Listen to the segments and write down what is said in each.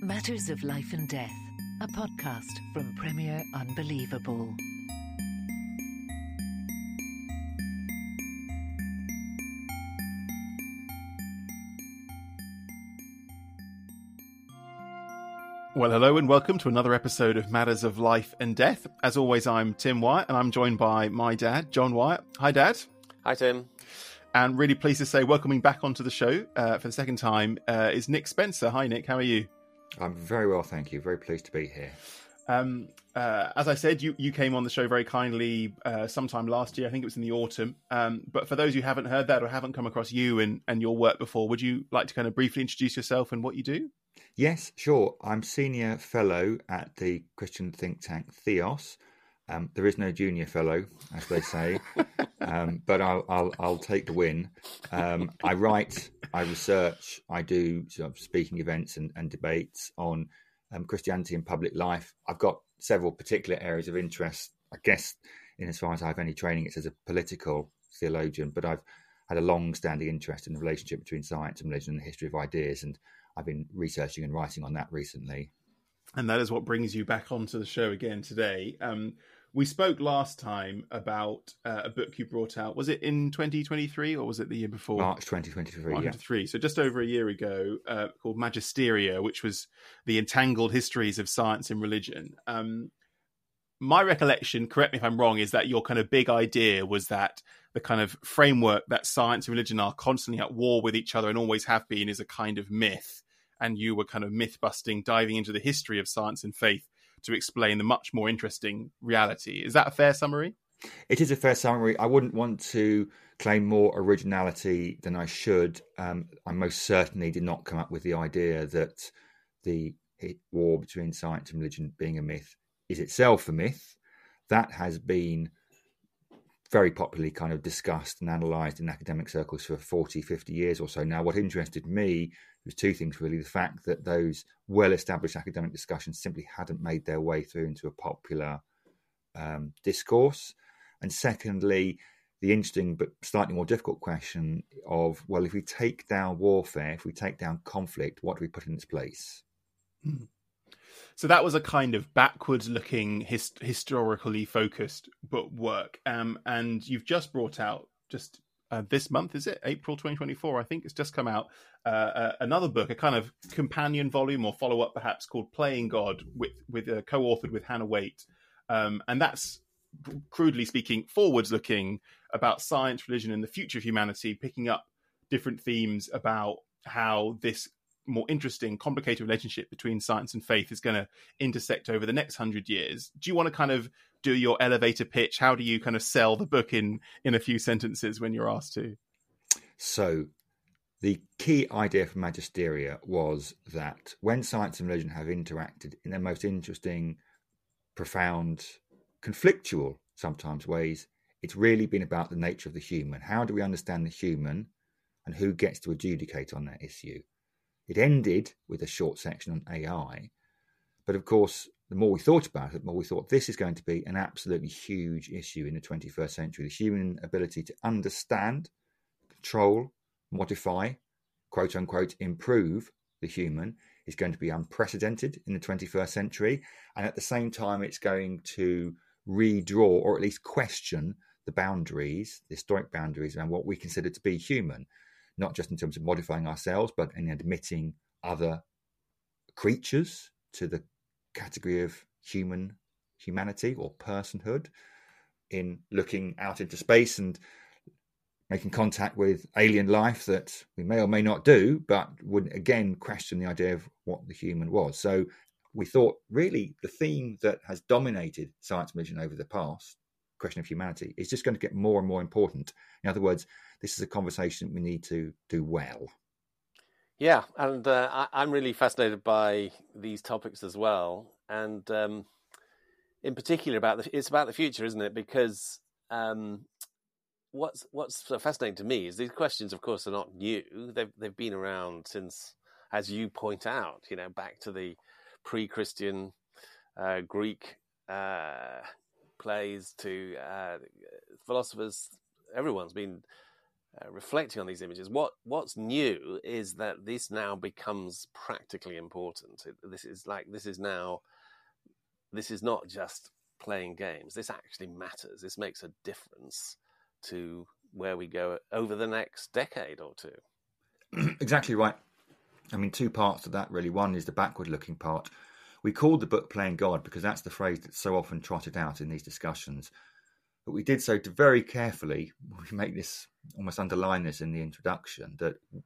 Matters of Life and Death, a podcast from Premier Unbelievable. Well, hello and welcome to another episode of Matters of Life and Death. As always, I'm Tim Wyatt and I'm joined by my dad, John Wyatt. Hi, Dad. Hi, Tim. And really pleased to say, welcoming back onto the show for the second time is Nick Spencer. Hi, Nick. How are you? I'm very well, thank you. Very pleased to be here. As I said, you came on the show very kindly sometime last year. I think it was in the autumn. But for those who haven't heard that or haven't come across you and your work before, would you like to kind of briefly introduce yourself and what you do? Yes, sure. I'm Senior Fellow at the Christian think tank Theos. There is no Junior Fellow, as they say, but I'll take the win. I write, I research, I do sort of speaking events and debates on Christianity and public life. I've got several particular areas of interest, I guess, in as far as I have any training, it's as a political theologian, but I've had a long-standing interest in the relationship between science and religion and the history of ideas, and I've been researching and writing on that recently. And that is what brings you back onto the show again today. We spoke last time about a book you brought out. Was it in 2023 or was it the year before? March 2023, March 2023. So just over a year ago, called Magisteria, which was the entangled histories of science and religion. My recollection, correct me if I'm wrong, is that your kind of big idea was that the kind of framework that science and religion are constantly at war with each other and always have been is a kind of myth. And you were kind of myth-busting, diving into the history of science and faith to explain the much more interesting reality. Is that a fair summary? It is a fair summary. I wouldn't want to claim more originality than I should. I most certainly did not come up with the idea that the war between science and religion being a myth is itself a myth. That has been very popularly kind of discussed and analysed in academic circles for 40, 50 years or so now. What interested me was two things, really. The fact that those well-established academic discussions simply hadn't made their way through into a popular discourse. And secondly, the interesting but slightly more difficult question of, well, if we take down warfare, if we take down conflict, what do we put in its place? So that was a kind of backwards-looking, historically focused book work. And you've just brought out, just this month, is it? April 2024, I think it's just come out, another book, a kind of companion volume or follow-up perhaps, called Playing God, with co-authored with Hannah Waite. And that's, crudely speaking, forwards-looking about science, religion, and the future of humanity, picking up different themes about how this more interesting, complicated relationship between science and faith is going to intersect over the next 100 years. Do you want to kind of do your elevator pitch? How do you kind of sell the book in a few sentences when you're asked to? So the key idea for Magisteria was that when science and religion have interacted in their most interesting, profound, conflictual, sometimes ways, it's really been about the nature of the human. How do we understand the human and who gets to adjudicate on that issue? It ended with a short section on AI. But of course, the more we thought about it, the more we thought this is going to be an absolutely huge issue in the 21st century. The human ability to understand, control, modify, quote unquote, improve the human is going to be unprecedented in the 21st century. And at the same time, it's going to redraw or at least question the boundaries, the historic boundaries around what we consider to be human. Not just in terms of modifying ourselves, but in admitting other creatures to the category of humanity or personhood, in looking out into space and making contact with alien life that we may or may not do, but would again question the idea of what the human was. So we thought really the theme that has dominated science and religion over the past, question of humanity, is just going to get more and more important. In other words, this is a conversation we need to do well. Yeah, and I'm really fascinated by these topics as well. And in particular, it's about the future, isn't it? Because what's fascinating to me is these questions, of course, are not new. They've been around since, as you point out, back to the pre-Christian Greek plays to philosophers. Everyone's been reflecting on these images, what's new is that this now becomes practically important. This is not just playing games. This actually matters. This makes a difference to where we go over the next decade or two. Exactly right. I mean, two parts to that, really. One is the backward-looking part. We called the book Playing God because that's the phrase that's so often trotted out in these discussions. But we did so to very carefully, we make this, almost underline this in the introduction,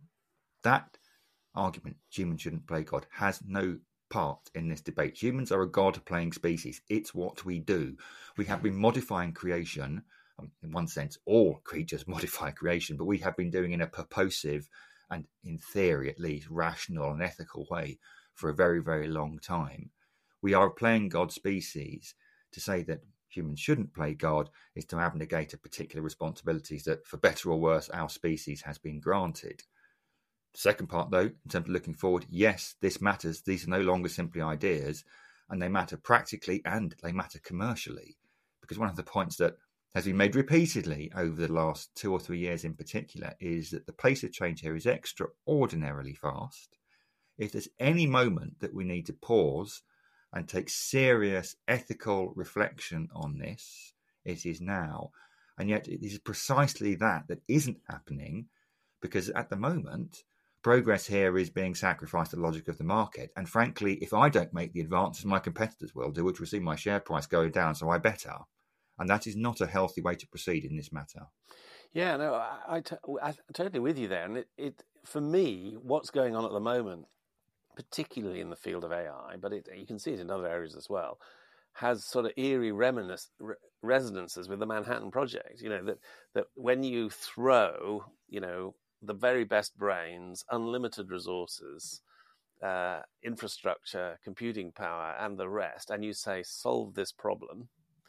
that argument, humans shouldn't play God, has no part in this debate. Humans are a God-playing species. It's what we do. We have been modifying creation. In one sense, all creatures modify creation, but we have been doing it in a purposive and, in theory at least, rational and ethical way for a very, very long time. We are a playing God species. To say that humans shouldn't play God is to abnegate of particular responsibilities that, for better or worse, our species has been granted. The second part, though, in terms of looking forward, yes, this matters. These are no longer simply ideas, and they matter practically and they matter commercially. Because one of the points that has been made repeatedly over the last 2 or 3 years in particular is that the pace of change here is extraordinarily fast. If there's any moment that we need to pause and take serious ethical reflection on this, it is now. And yet it is precisely that isn't happening, because at the moment, progress here is being sacrificed to the logic of the market. And frankly, if I don't make the advances my competitors will do, which will see my share price going down, so I better. And that is not a healthy way to proceed in this matter. Yeah, no, I'm totally with you there. And it for me, what's going on at the moment, particularly in the field of AI, but you can see it in other areas as well, has sort of eerie resonances with the Manhattan Project. You know, that when you throw, the very best brains, unlimited resources, infrastructure, computing power, and the rest, and you say, solve this problem,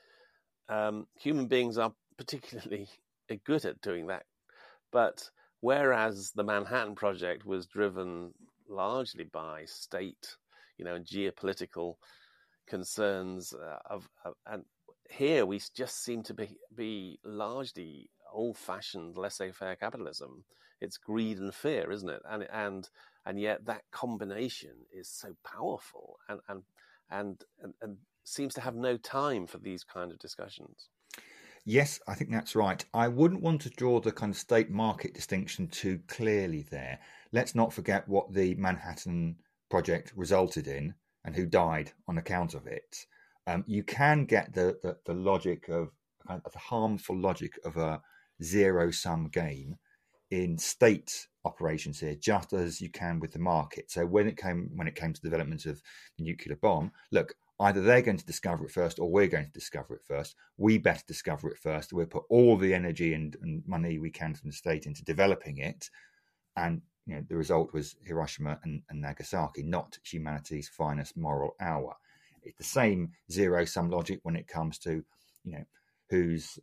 human beings are particularly good at doing that. But whereas the Manhattan Project was driven largely by state, geopolitical concerns and here we just seem to be largely old-fashioned laissez-faire capitalism. It's greed and fear, isn't it? And yet that combination is so powerful and seems to have no time for these kind of discussions. Yes, I think that's right. I wouldn't want to draw the kind of state-market distinction too clearly there. Let's not forget what the Manhattan Project resulted in and who died on account of it. You can get the logic of the harmful logic of a zero-sum game in state operations here, just as you can with the market. So when it came to the development of the nuclear bomb, look, either they're going to discover it first or we're going to discover it first. We better discover it first. We'll put all the energy and money we can from the state into developing it. And the result was Hiroshima and Nagasaki, not humanity's finest moral hour. It's the same zero-sum logic when it comes to, whose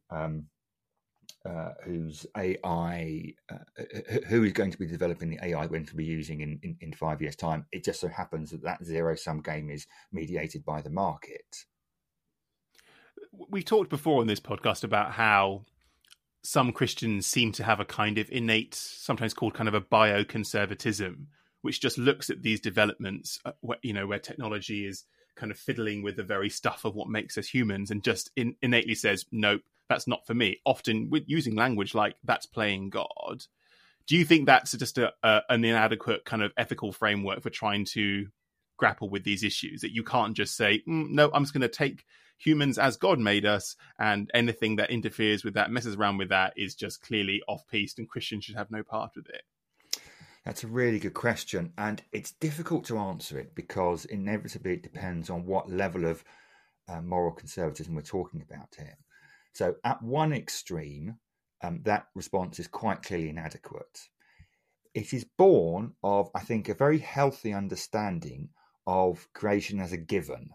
AI, who is going to be developing the AI we're going to be using in 5 years' time. It just so happens that zero-sum game is mediated by the market. We've talked before on this podcast about how some Christians seem to have a kind of innate, sometimes called kind of a bioconservatism, which just looks at these developments, where technology is kind of fiddling with the very stuff of what makes us humans and just innately says, nope, that's not for me. Often with using language like that's playing God. Do you think that's just an inadequate kind of ethical framework for trying to grapple with these issues, that you can't just say, no, I'm just going to take humans as God made us, and anything that interferes with that, messes around with that, is just clearly off-piste and Christians should have no part with it? That's a really good question, and it's difficult to answer it because inevitably it depends on what level of moral conservatism we're talking about here. So at one extreme, that response is quite clearly inadequate. It is born of, I think, a very healthy understanding of creation as a given.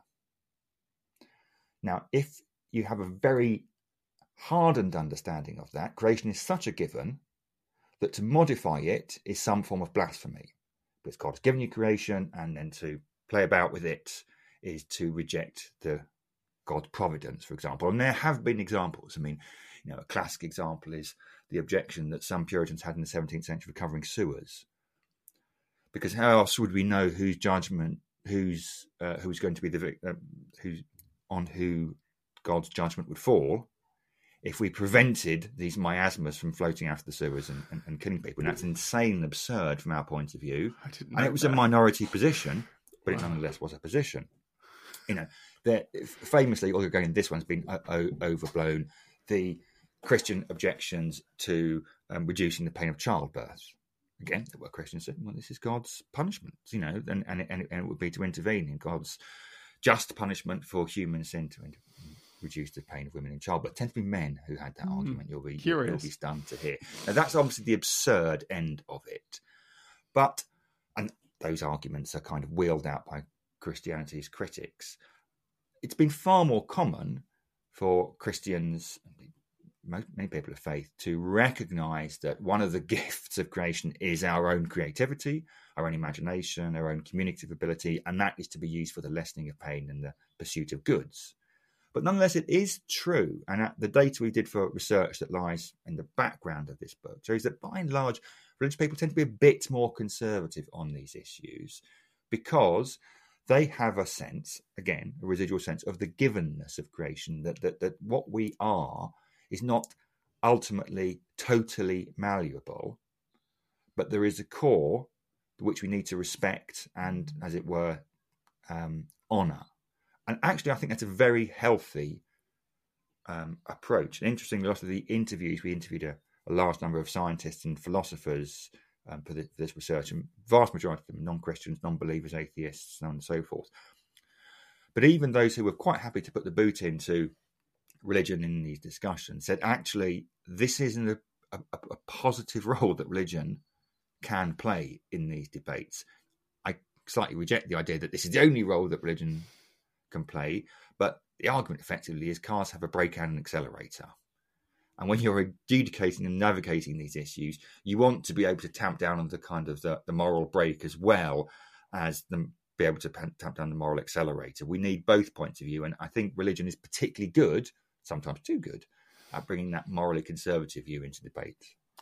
Now, if you have a very hardened understanding of that, creation is such a given that to modify it is some form of blasphemy. Because God has given you creation, and then to play about with it is to reject the God providence, for example. And there have been examples. I mean, A classic example is the objection that some Puritans had in the 17th century for covering sewers, because how else would we know whose judgment, who's going to be who God's judgment would fall if we prevented these miasmas from floating out of the sewers and killing people? And that's insane and absurd from our point of view. And it was a minority position, but it nonetheless was a position. That famously, although again this one's been overblown, the Christian objections to reducing the pain of childbirth. Again, there were Christians saying, well, this is God's punishment, and it would be to intervene in God's just punishment for human sin to reduce the pain of women in childbirth. It tends to be men who had that argument. You'll be stunned to hear. Now, that's obviously the absurd end of it. And those arguments are kind of wheeled out by Christianity's critics. It's been far more common for Christians, many people of faith, to recognise that one of the gifts of creation is our own creativity, our own imagination, our own communicative ability, and that is to be used for the lessening of pain and the pursuit of goods. But nonetheless, it is true, and the data we did for research that lies in the background of this book shows that by and large, religious people tend to be a bit more conservative on these issues because they have a sense, again, a residual sense of the givenness of creation, that what we are is not ultimately totally malleable, but there is a core which we need to respect and, as it were, honour. And actually, I think that's a very healthy approach. And interestingly, a lot of the interviews, we interviewed a large number of scientists and philosophers for this research, and vast majority of them non-Christians, non-believers, atheists, and so forth. But even those who were quite happy to put the boot into religion in these discussions said, actually, this isn't a positive role that religion can play in these debates. I slightly reject the idea that this is the only role that religion can play, but the argument effectively is cars have a brake and an accelerator. And when you're adjudicating and navigating these issues, you want to be able to tamp down on the kind of the moral brake as well as be able to tamp down the moral accelerator. We need both points of view. And I think religion is particularly good, sometimes too good, at bringing that morally conservative view into debate.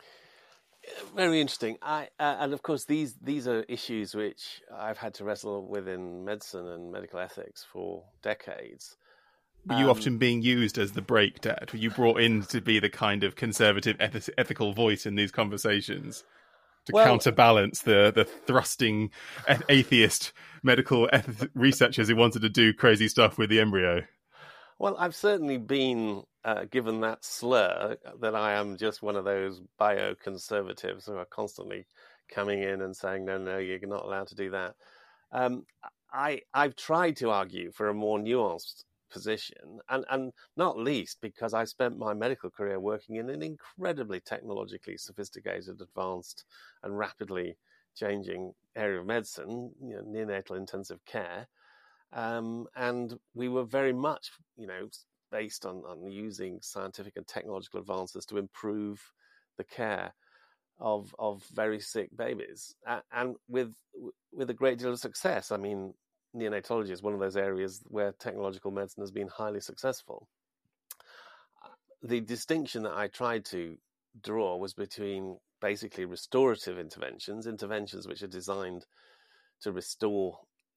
Very interesting. And of course, these are issues which I've had to wrestle with in medicine and medical ethics for decades. Were you often being used as the brake, Dad? Were you brought in to be the kind of conservative, ethical voice in these conversations to counterbalance the thrusting atheist medical researchers who wanted to do crazy stuff with the embryo? Well, I've certainly been given that slur that I am just one of those bioconservatives who are constantly coming in and saying, no, you're not allowed to do that. I've tried to argue for a more nuanced position, and not least because I spent my medical career working in an incredibly technologically sophisticated, advanced, and rapidly changing area of medicine, neonatal intensive care. And we were very much, based on using scientific and technological advances to improve the care of very sick babies, and with a great deal of success. I mean, neonatology is one of those areas where technological medicine has been highly successful. The distinction that I tried to draw was between basically restorative interventions which are designed to restore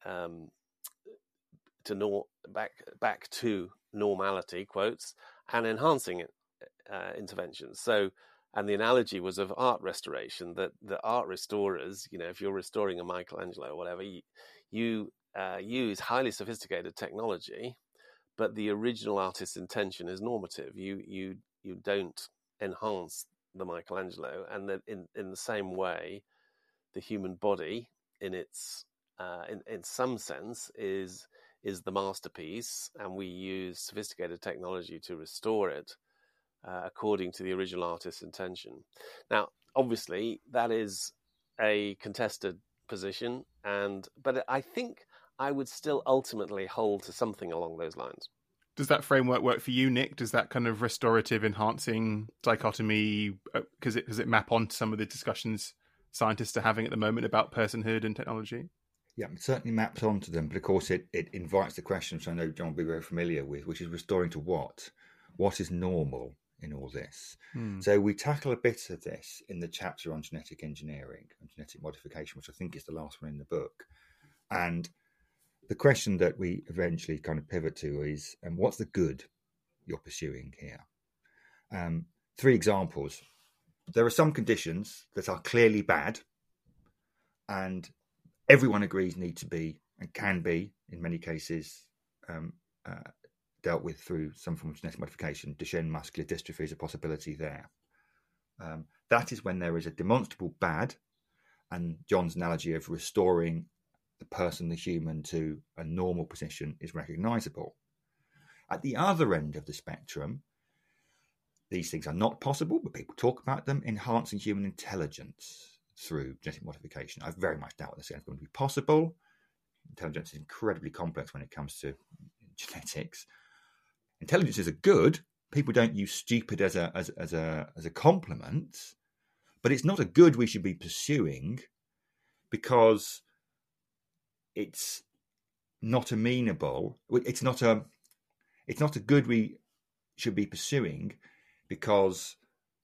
back to normality, quotes, and enhancing interventions. So, and the analogy was of art restoration, that the art restorers, if you're restoring a Michelangelo or whatever, you use highly sophisticated technology, but the original artist's intention is normative. You don't enhance the Michelangelo, and that in the same way, the human body, in its in some sense, is the masterpiece, and we use sophisticated technology to restore it according to the original artist's intention. Now, obviously, that is a contested position, but I think I would still ultimately hold to something along those lines. Does that framework work for you, Nick? Does that kind of restorative, enhancing dichotomy, does it map onto some of the discussions scientists are having at the moment about personhood and technology? Yeah, it certainly maps onto them, but of course it invites the question, which I know John will be very familiar with, which is restoring to what? What is normal in all this. Hmm. So we tackle a bit of this in the chapter on genetic engineering and genetic modification, which I think is the last one in the book. And the question that we eventually kind of pivot to is, what's the good you're pursuing here? 3 examples. There are some conditions that are clearly bad, and everyone agrees need to be and can be, in many cases, dealt with through some form of genetic modification. Duchenne muscular dystrophy is a possibility there. That is when there is a demonstrable bad, and John's analogy of restoring the person, the human, to a normal position is recognisable. At the other end of the spectrum, these things are not possible, but people talk about them, enhancing human intelligence through genetic modification. I very much doubt this is going to be possible. Intelligence is incredibly complex when it comes to genetics. Intelligence is a good. People don't use stupid as a compliment, but it's not a good we should be pursuing because it's not amenable. It's not a good we should be pursuing because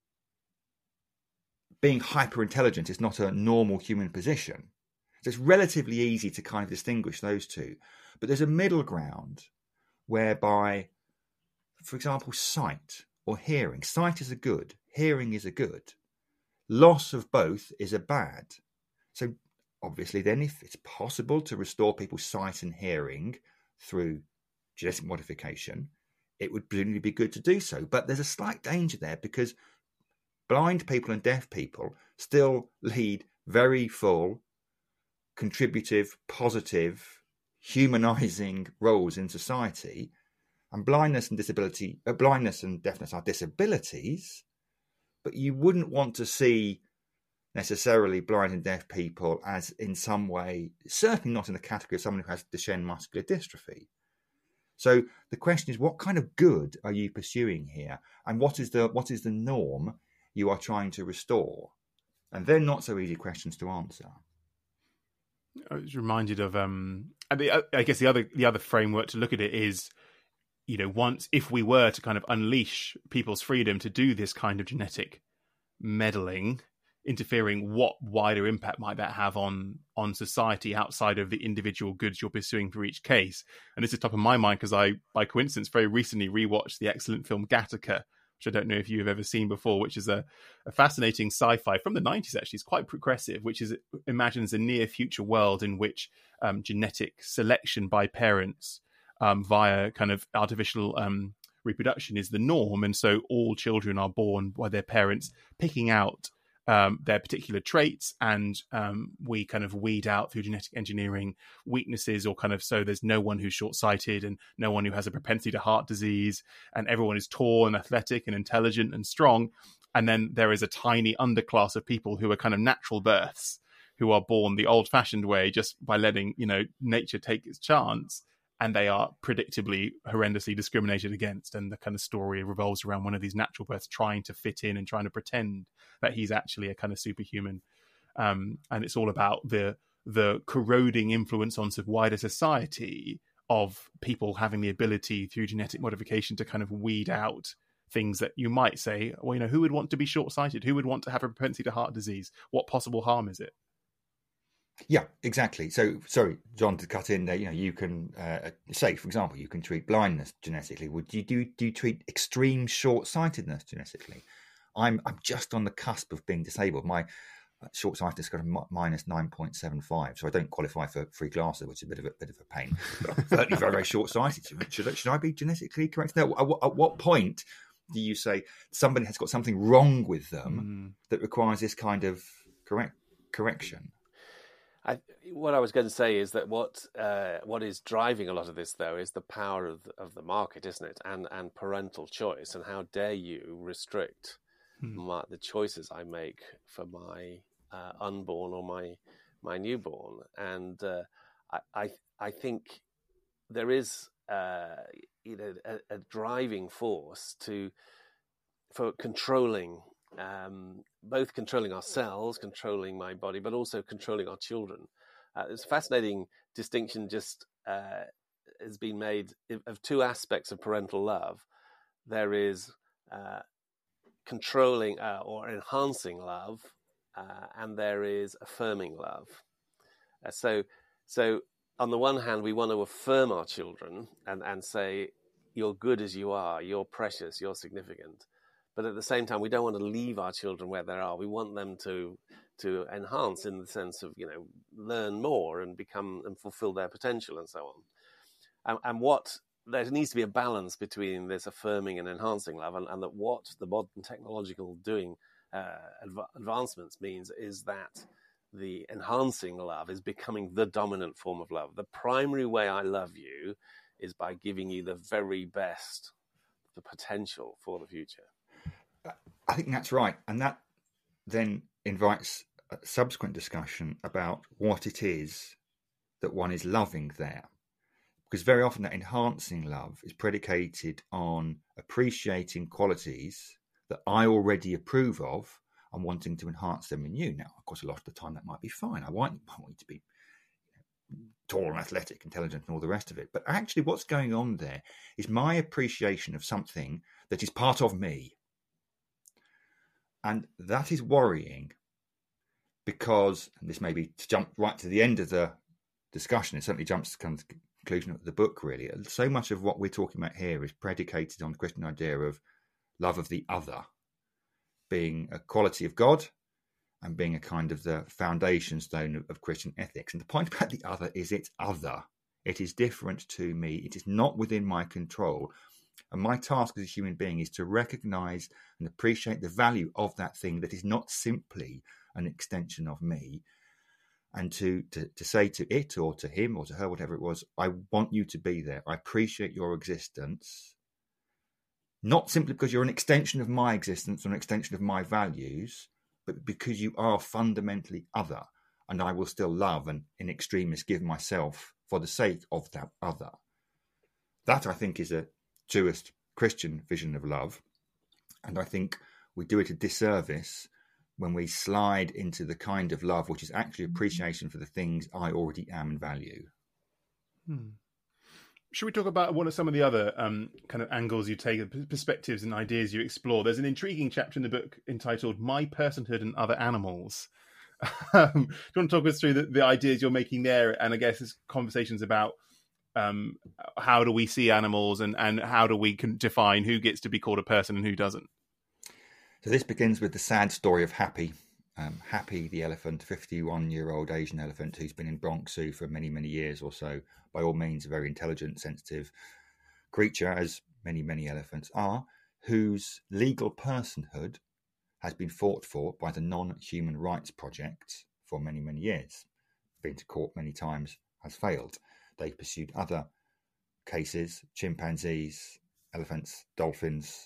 being hyper intelligent is not a normal human position. So it's relatively easy to kind of distinguish those two. But there's a middle ground whereby, for example, sight or hearing. Sight is a good, hearing is a good. Loss of both is a bad. So obviously then if it's possible to restore people's sight and hearing through genetic modification, it would presumably be good to do so. But there's a slight danger there because blind people and deaf people still lead very full, contributive, positive, humanizing roles in society. And blindness and deafness are disabilities, but you wouldn't want to see necessarily blind and deaf people as in some way, certainly not in the category of someone who has Duchenne muscular dystrophy. So the question is, what kind of good are you pursuing here? And what is the norm you are trying to restore? And they're not so easy questions to answer. I was reminded of, I guess the other framework to look at it is, if we were to kind of unleash people's freedom to do this kind of genetic meddling, interfering, what wider impact might that have on society outside of the individual goods you're pursuing for each case? And this is top of my mind because I, by coincidence, very recently rewatched the excellent film Gattaca, which I don't know if you've ever seen before, which is a fascinating sci-fi from the 90s, actually. It's quite progressive, which imagines a near future world in which genetic selection by parents via kind of artificial reproduction is the norm. And so all children are born by their parents picking out their particular traits, and we kind of weed out through genetic engineering weaknesses, or kind of so there's no one who's short-sighted and no one who has a propensity to heart disease, and everyone is tall and athletic and intelligent and strong. And then there is a tiny underclass of people who are kind of natural births, who are born the old-fashioned way, just by letting nature take its chance. And they are predictably horrendously discriminated against. And the kind of story revolves around one of these natural births trying to fit in and trying to pretend that he's actually a kind of superhuman. And it's all about the corroding influence on wider society of people having the ability through genetic modification to kind of weed out things that you might say, well, who would want to be short-sighted? Who would want to have a propensity to heart disease? What possible harm is it? Yeah, exactly. So, sorry, John, to cut in there. You can say, for example, you can treat blindness genetically. Would you do you treat extreme short-sightedness genetically? I'm just on the cusp of being disabled. My short-sightedness got a minus 9.75, so I don't qualify for free glasses, which is a bit of a pain. But I'm certainly very, very short-sighted. Should I be genetically correct? No. At what point do you say somebody has got something wrong with them that requires this kind of correction? What I was going to say is that what is driving a lot of this, though, is the power of the market, isn't it? And parental choice. And how dare you restrict the choices I make for my unborn or my newborn? And I think there is a driving force for controlling. Both controlling ourselves, controlling my body, but also controlling our children. There's a fascinating distinction just has been made of two aspects of parental love. There is controlling or enhancing love, and there is affirming love. So on the one hand, we want to affirm our children and say, you're good as you are, you're precious, you're significant. But at the same time, we don't want to leave our children where they are. We want them to enhance in the sense of, learn more and become and fulfill their potential and so on. And there needs to be a balance between this affirming and enhancing love, and that what the modern technological advancements means is that the enhancing love is becoming the dominant form of love. The primary way I love you is by giving you the very best, the potential for the future. I think that's right. And that then invites a subsequent discussion about what it is that one is loving there. Because very often that enhancing love is predicated on appreciating qualities that I already approve of and wanting to enhance them in you. Now, of course, a lot of the time that might be fine. I want you to be tall and athletic, intelligent, and all the rest of it. But actually what's going on there is my appreciation of something that is part of me. And that is worrying because, and this may be to jump right to the end of the discussion, it certainly jumps to kind of the conclusion of the book, really. So much of what we're talking about here is predicated on the Christian idea of love of the other being a quality of God and being a kind of the foundation stone of Christian ethics. And the point about the other is it's other. It is different to me. It is not within my control. And my task as a human being is to recognize and appreciate the value of that thing that is not simply an extension of me, and to say to it or to him or to her, whatever it was, I want you to be there. I appreciate your existence, not simply because you're an extension of my existence or an extension of my values, but because you are fundamentally other, and I will still love and in extremis give myself for the sake of that other. That, I think, is a truest Christian vision of love. And I think we do it a disservice when we slide into the kind of love which is actually appreciation for the things I already am and value. Should we talk about what are some of the other kind of angles you take, perspectives and ideas you explore? There's an intriguing chapter in the book entitled My Personhood and Other Animals. Do you want to talk us through the ideas you're making there? And I guess it's conversations about how do we see animals and how do we define who gets to be called a person and who doesn't? So this begins with the sad story of Happy. Happy the elephant, 51-year-old Asian elephant who's been in Bronx Zoo for many, many years or so. By all means, a very intelligent, sensitive creature, as many, many elephants are, whose legal personhood has been fought for by the Non-Human Rights Project for many, many years. Been to court many times, has failed. They've pursued other cases, chimpanzees, elephants, dolphins,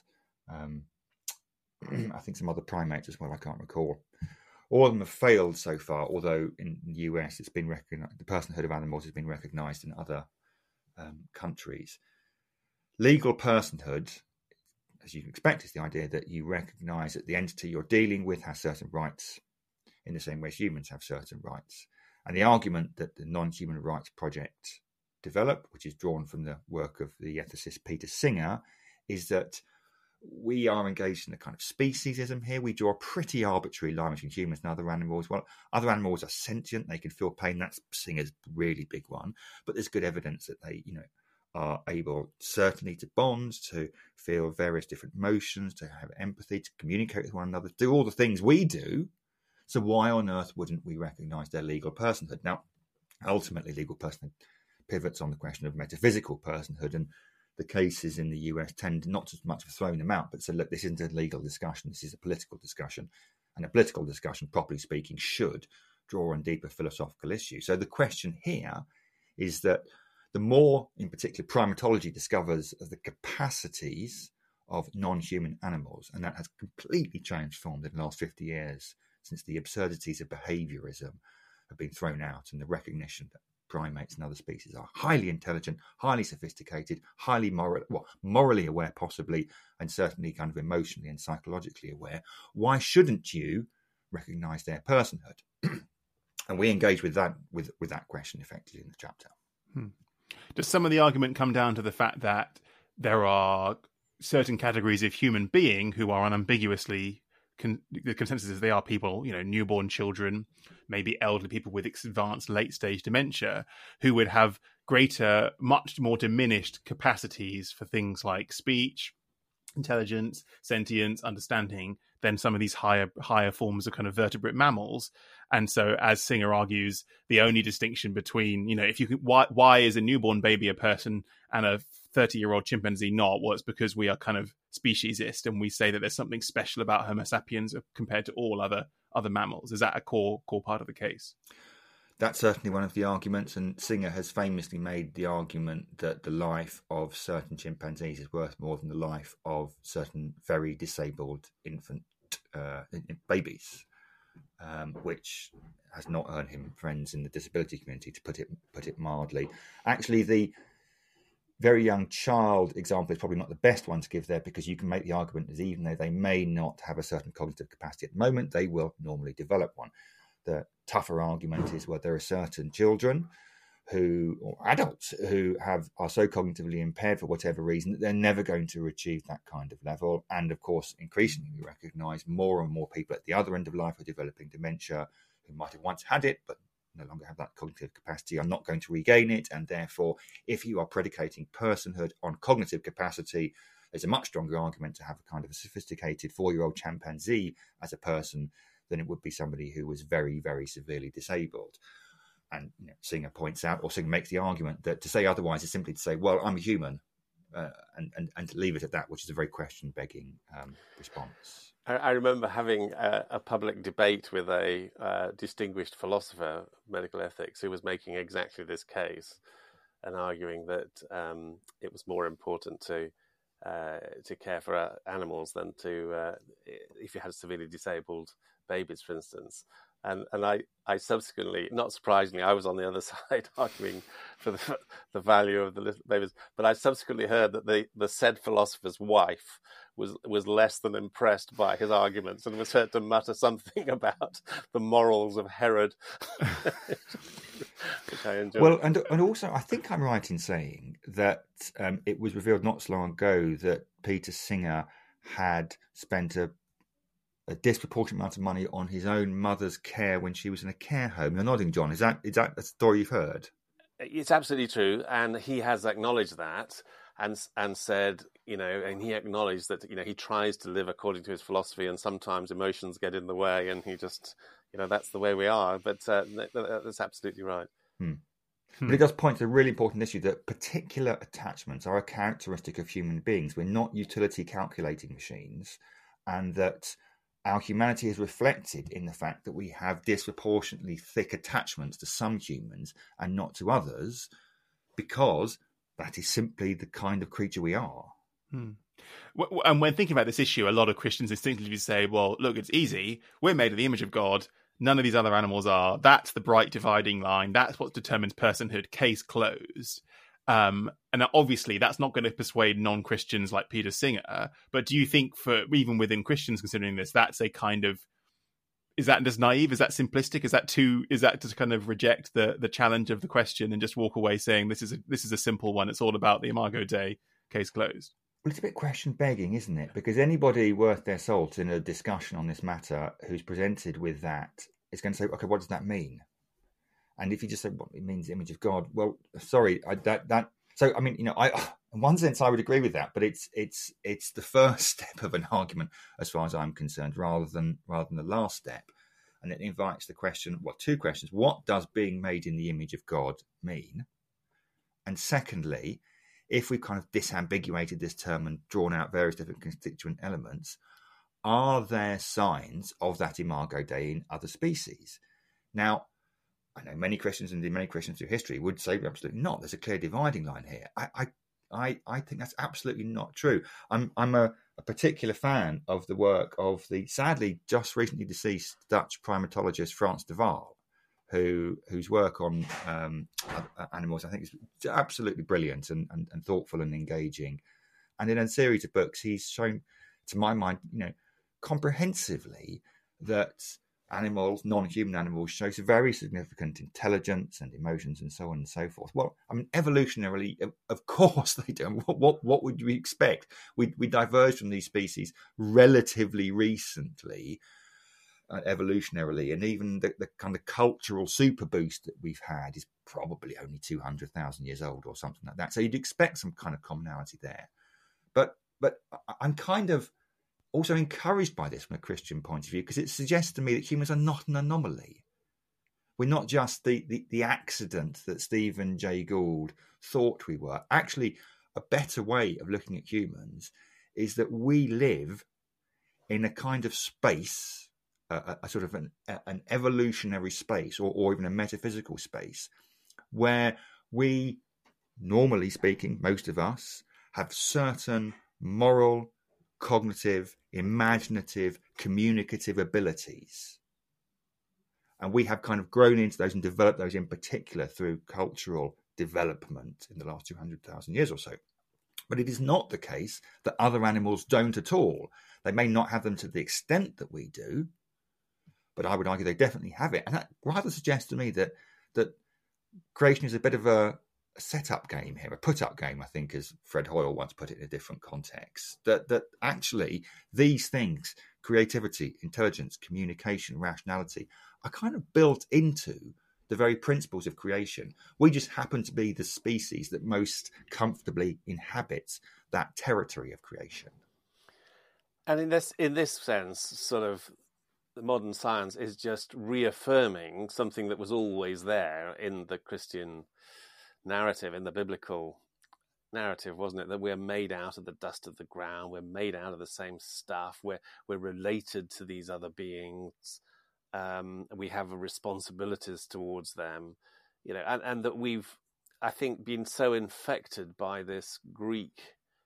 I think some other primates as well, I can't recall. All of them have failed so far, although in the US it's been recognised, the personhood of animals has been recognised in other countries. Legal personhood, as you can expect, is the idea that you recognise that the entity you're dealing with has certain rights in the same way as humans have certain rights. And the argument that the Non-Human Rights Project developed, which is drawn from the work of the ethicist Peter Singer, is that we are engaged in a kind of speciesism here. We draw a pretty arbitrary line between humans and other animals. Well, other animals are sentient; they can feel pain. That's Singer's really big one. But there's good evidence that they, are able certainly to bond, to feel various different emotions, to have empathy, to communicate with one another, to do all the things we do. So why on earth wouldn't we recognise their legal personhood? Now, ultimately, legal personhood pivots on the question of metaphysical personhood, and the cases in the US tend not as much to throw them out, but say, look, this isn't a legal discussion, this is a political discussion. And a political discussion, properly speaking, should draw on deeper philosophical issues. So the question here is that the more, in particular, primatology discovers of the capacities of non-human animals, and that has completely transformed in the last 50 years since the absurdities of behaviorism have been thrown out and the recognition that primates and other species are highly intelligent, highly sophisticated, highly morally aware possibly, and certainly kind of emotionally and psychologically aware. Why shouldn't you recognise their personhood? And we engage with that with that question effectively in the chapter. Does some of the argument come down to the fact that there are certain categories of human being who are unambiguously the consensus is they are people, newborn children, maybe elderly people with advanced late stage dementia, who would have greater, much more diminished capacities for things like speech, intelligence, sentience, understanding than some of these higher forms of kind of vertebrate mammals. And so, as Singer argues, the only distinction between, if you why is a newborn baby a person and a 30-year-old chimpanzee not? Well, it's because we are kind of speciesist, and we say that there's something special about Homo sapiens compared to all other mammals. Is that a core part of the case? That's certainly one of the arguments, and Singer has famously made the argument that the life of certain chimpanzees is worth more than the life of certain very disabled infant babies, which has not earned him friends in the disability community, to put it mildly. Actually, the very young child example is probably not the best one to give there, because you can make the argument that even though they may not have a certain cognitive capacity at the moment, they will normally develop one. The tougher argument is where there are certain children or adults who are so cognitively impaired for whatever reason that they're never going to achieve that kind of level. And of course, increasingly we recognise more and more people at the other end of life are developing dementia, who might have once had it but no longer have that cognitive capacity, are not going to regain it. And therefore, if you are predicating personhood on cognitive capacity, there's a much stronger argument to have a kind of a sophisticated 4-year-old chimpanzee as a person than it would be somebody who was very, very severely disabled. And Singer points out, or Singer makes the argument, that to say otherwise is simply to say, well, I'm a human, and to leave it at that, which is a very question-begging response. I remember having a public debate with a distinguished philosopher, medical ethics, who was making exactly this case and arguing that it was more important to care for animals than if you had severely disabled babies, for instance. And I subsequently, not surprisingly, I was on the other side arguing for the value of the little babies. But I subsequently heard that the said philosopher's wife was less than impressed by his arguments and was heard to mutter something about the morals of Herod, which I enjoyed. Well, and also, I think I'm right in saying that it was revealed not so long ago that Peter Singer had spent a disproportionate amount of money on his own mother's care when she was in a care home. You're nodding, John. Is that a story you've heard? It's absolutely true, and he has acknowledged that, and said, and he acknowledged that, he tries to live according to his philosophy, and sometimes emotions get in the way, and he just, that's the way we are. But that's absolutely right. But it does point to a really important issue, that particular attachments are a characteristic of human beings. We're not utility calculating machines, and that our humanity is reflected in the fact that we have disproportionately thick attachments to some humans and not to others, because that is simply the kind of creature we are. And when thinking about this issue, a lot of Christians instinctively say, well, look, it's easy. We're made in the image of God. None of these other animals are. That's the bright dividing line. That's what determines personhood. Case closed. And obviously that's not going to persuade non-Christians like Peter Singer. But do you think, for even within Christians considering this, that's a kind of, is that just naive? Is that simplistic? Is that to kind of reject the challenge of the question and just walk away saying this is a simple one? It's all about the Imago Dei, case closed. Well, it's a bit question begging, isn't it? Because anybody worth their salt in a discussion on this matter who's presented with that is going to say, okay, what does that mean? And if you just say, well, it means image of God, well, sorry, so I mean, in one sense I would agree with that, but it's the first step of an argument as far as I'm concerned, rather than the last step. And it invites the question, two questions. What does being made in the image of God mean? And secondly, if we've kind of disambiguated this term and drawn out various different constituent elements, are there signs of that Imago Dei in other species? Now, I know many Christians, and many Christians through history, would say absolutely not. There's a clear dividing line here. I think that's absolutely not true. I'm a particular fan of the work of the sadly just recently deceased Dutch primatologist Frans de Waal, whose work on animals I think is absolutely brilliant and thoughtful and engaging. And in a series of books, he's shown, to my mind, comprehensively, that animals, non-human animals, shows very significant intelligence and emotions and so on and so forth. Well, I mean, evolutionarily, of course they do. What would you expect? We diverged from these species relatively recently, evolutionarily, and even the kind of cultural super boost that we've had is probably only 200,000 years old or something like that. So you'd expect some kind of commonality there. But I'm kind of also encouraged by this from a Christian point of view, because it suggests to me that humans are not an anomaly. We're not just the accident that Stephen Jay Gould thought we were. Actually, a better way of looking at humans is that we live in a kind of space, a sort of an evolutionary space, or even a metaphysical space, where we, normally speaking, most of us, have certain moral, cognitive, imaginative, communicative abilities. And we have kind of grown into those and developed those in particular through cultural development in the last 200,000 years or so. But it is not the case that other animals don't at all. They may not have them to the extent that we do, but I would argue they definitely have it. And that rather suggests to me that creation is a bit of a set-up game here, a put-up game, I think, as Fred Hoyle once put it in a different context, that actually these things, creativity, intelligence, communication, rationality, are kind of built into the very principles of creation. We just happen to be the species that most comfortably inhabits that territory of creation. And in this sense, sort of, the modern science is just reaffirming something that was always there in the Christian narrative, in the biblical narrative, wasn't it? That we're made out of the dust of the ground, we're made out of the same stuff, we're related to these other beings, we have responsibilities towards them, and that we've, I think, been so infected by this Greek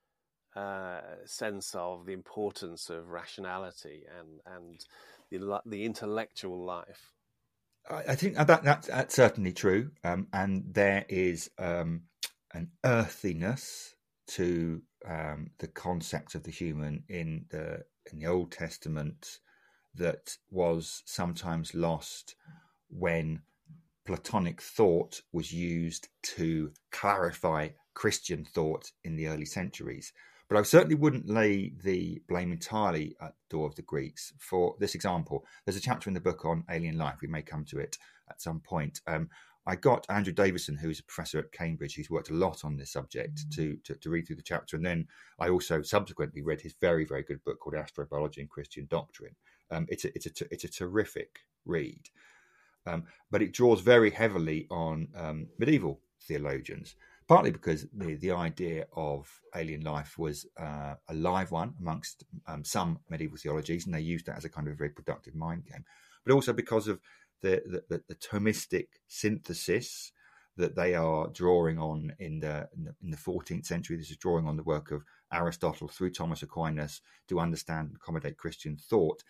sense of the importance of rationality and the intellectual life. I think that's certainly true, and there is an earthiness to the concept of the human in the Old Testament that was sometimes lost when Platonic thought was used to clarify Christian thought in the early centuries. But I certainly wouldn't lay the blame entirely at the door of the Greeks. For this example, there's a chapter in the book on alien life. We may come to it at some point. I got Andrew Davison, who's a professor at Cambridge, who's worked a lot on this subject, to read through the chapter. And then I also subsequently read his very, very good book called Astrobiology and Christian Doctrine. It's a terrific read. But it draws very heavily on medieval theologians, partly because the idea of alien life was a live one amongst some medieval theologies, and they used that as a kind of very productive mind game, but also because of the Thomistic synthesis that they are drawing on in the 14th century. This is drawing on the work of Aristotle through Thomas Aquinas to understand and accommodate Christian thought.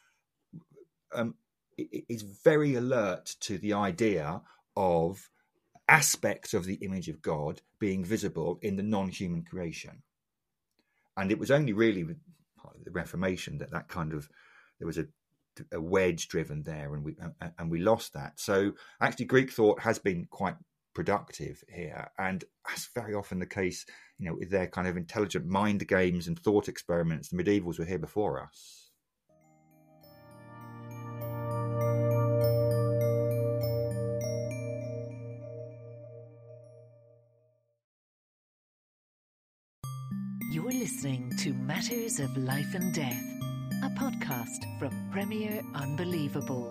It is very alert to the idea of aspects of the image of God being visible in the non-human creation. And it was only really with the Reformation that kind of, there was a wedge driven there, and we lost that. So actually Greek thought has been quite productive here, and that's very often the case, with their kind of intelligent mind games and thought experiments. The medievals were here before us. You're listening to Matters of Life and Death, a podcast from Premier Unbelievable.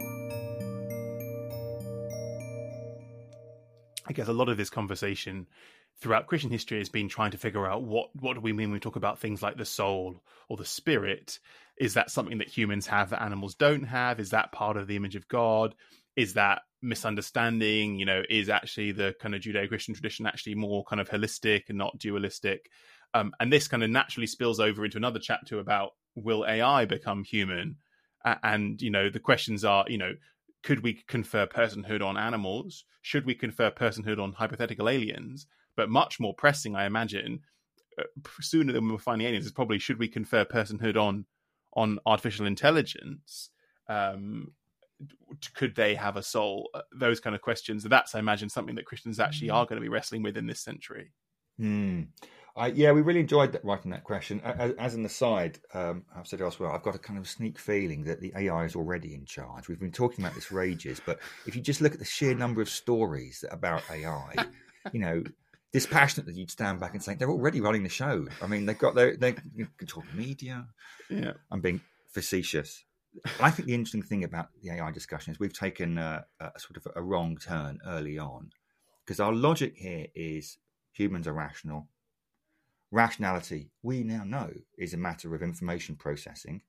I guess a lot of this conversation throughout Christian history has been trying to figure out what do we mean when we talk about things like the soul or the spirit. Is that something that humans have that animals don't have? Is that part of the image of God? Is that misunderstanding? Is actually the kind of Judeo-Christian tradition actually more kind of holistic and not dualistic? And this kind of naturally spills over into another chapter about, will AI become human? And, the questions are, could we confer personhood on animals? Should we confer personhood on hypothetical aliens? But much more pressing, I imagine, sooner than we're finding aliens, is probably, should we confer personhood on artificial intelligence? could they have a soul? Those kind of questions. That's, I imagine, something that Christians actually are going to be wrestling with in this century. Yeah, we really enjoyed writing that question. As an aside, I've said elsewhere, I've got a kind of sneak feeling that the AI is already in charge. We've been talking about this for ages, but if you just look at the sheer number of stories about AI, dispassionately, you'd stand back and say they're already running the show. I mean, they've got their control media. Yeah, I'm being facetious. I think the interesting thing about the AI discussion is we've taken a sort of a wrong turn early on, because our logic here is humans are rational. Rationality, we now know, is a matter of information processing.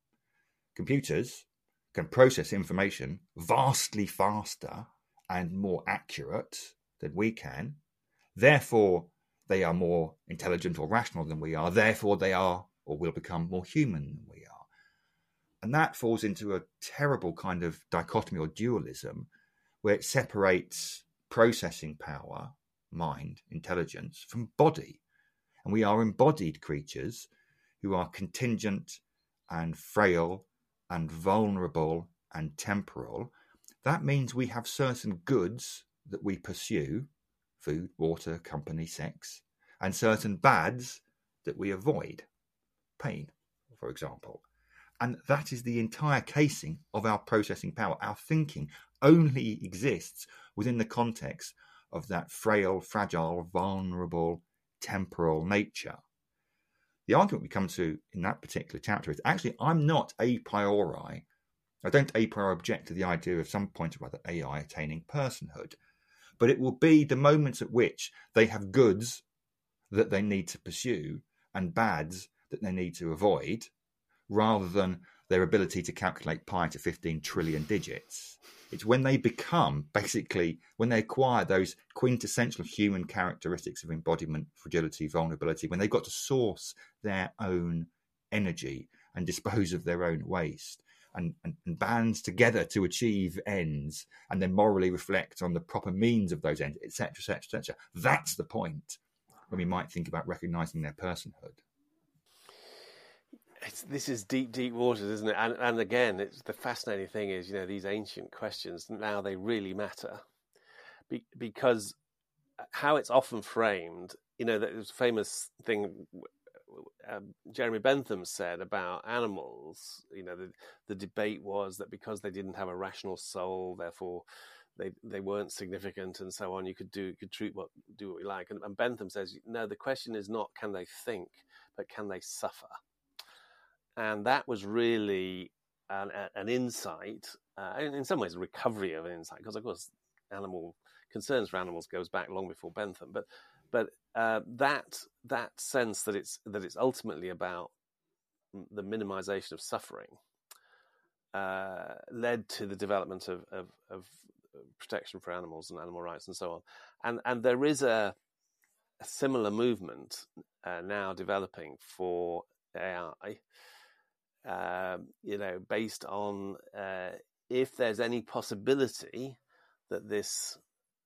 Computers can process information vastly faster and more accurate than we can. Therefore, they are more intelligent or rational than we are. Therefore, they are or will become more human than we are. And that falls into a terrible kind of dichotomy or dualism where it separates processing power, mind, intelligence, from body. And we are embodied creatures who are contingent and frail and vulnerable and temporal. That means we have certain goods that we pursue, food, water, company, sex, and certain bads that we avoid, pain, for example. And that is the entire casing of our processing power. Our thinking only exists within the context of that frail, fragile, vulnerable, temporal nature. The argument we come to in that particular chapter is actually I'm not I don't a priori object to the idea of some point or other AI attaining personhood, but it will be the moments at which they have goods that they need to pursue and bads that they need to avoid, rather than their ability to calculate pi to 15 trillion digits. It's when they become, basically, when they acquire those quintessential human characteristics of embodiment, fragility, vulnerability, when they've got to source their own energy and dispose of their own waste and bands together to achieve ends and then morally reflect on the proper means of those ends, etc., etc., etc. That's the point when we might think about recognizing their personhood. This is deep, deep waters, isn't it? And again, the fascinating thing is, these ancient questions, now they really matter. Because how it's often framed, that famous thing Jeremy Bentham said about animals, the debate was that because they didn't have a rational soul, therefore they weren't significant and so on, you could do what we like. And Bentham says, no, the question is not can they think, but can they suffer? And that was really an insight, in some ways a recovery of an insight, because of course animal concerns for animals goes back long before Bentham. But that sense that it's ultimately about the minimization of suffering led to the development of protection for animals and animal rights and so on. And there is a similar movement now developing for AI. Based on if there's any possibility that this